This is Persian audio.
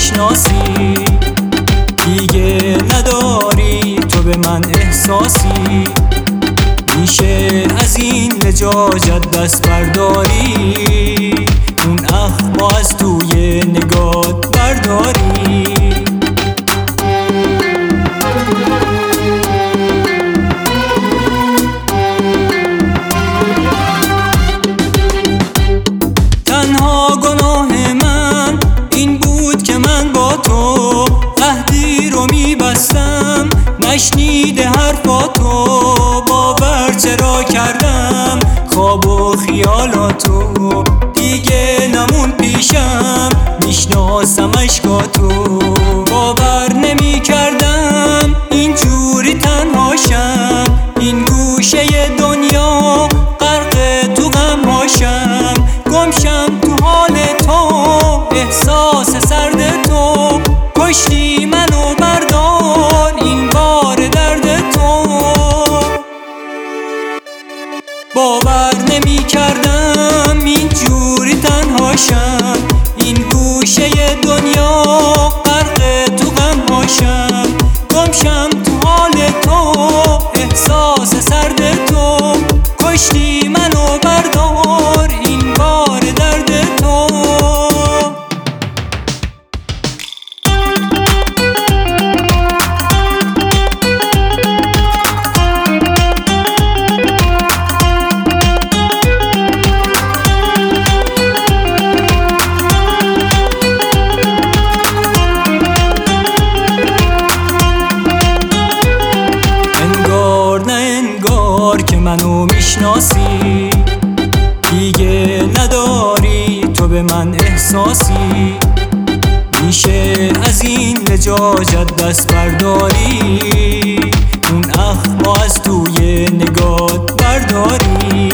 میشناسی، دیگه نداری تو به من احساسی. میشه از این لجاجت دست برداری، اون اخم از توی نگات برداری. تنها گناه من این بود که من با تو عهدی رو میبستم، نشنیده حرفاتو باور چرا کردم. خواب و خیالاتو دیگه نمون پیشم، میشناسم اشکاتو باور نمی کردم اینجوری تنهاشم. این گوشه دنیا غرق تو غمهاشم، گمشم تو حال تو، احساس سرد تو. کشتی منو بردار این بار درد تو. باور نمی کردم اینجوری تنهاشم، این گوشه دنیا غرق تو غمهاشم. گمشم تو حال تو، احساس سرد تو. کشتی منو بردار این بار درد تو. که منو میشناسی، دیگه نداری تو به من احساسی. میشه از این لجاجت دست برداری، اون اخم از توی نگات برداری.